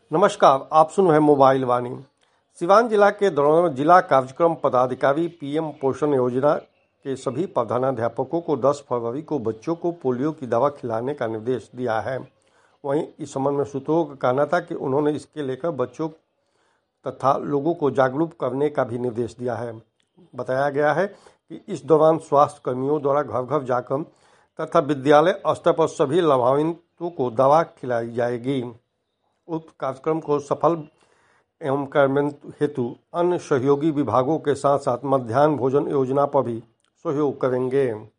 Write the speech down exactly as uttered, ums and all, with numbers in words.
नमस्कार, आप सुन रहे हैं मोबाइल वाणी। सिवान जिला के दौरान में जिला कार्यक्रम पदाधिकारी पीएम पोषण योजना के सभी प्रधानाध्यापकों को दस फरवरी को बच्चों को पोलियो की दवा खिलाने का निर्देश दिया है। वहीं इस संबंध में सूत्रों का कहना था कि उन्होंने इसके लेकर बच्चों तथा लोगों को जागरूक करने का भी निर्देश दिया है। बताया गया है कि इस दौरान स्वास्थ्य कर्मियों द्वारा घर घर जाकर तथा विद्यालय स्तर पर सभी लाभान्वितों को दवा खिलाई जाएगी। उक्त कार्यक्रम को सफल एवं कार्यान्वयन हेतु अन्य सहयोगी विभागों के साथ साथ मध्याह्न भोजन योजना पर भी सहयोग करेंगे।